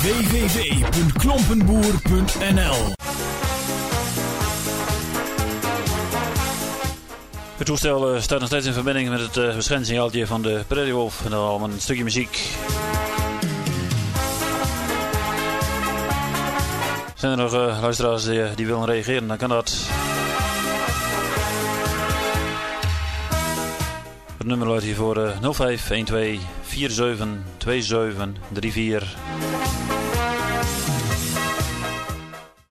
www.klompenboer.nl. Het toestel staat nog steeds in verbinding met het verschijnsignaaltje van de Prairie Wolf. En dan allemaal een stukje muziek. Zijn er nog luisteraars die willen reageren, dan kan dat. Het nummer luidt hiervoor 0512 472734.